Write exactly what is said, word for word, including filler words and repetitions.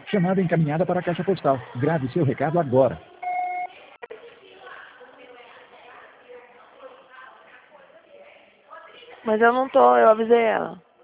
Chamada encaminhada para a caixa postal. Grave seu recado agora. Mas eu não tô, eu avisei ela.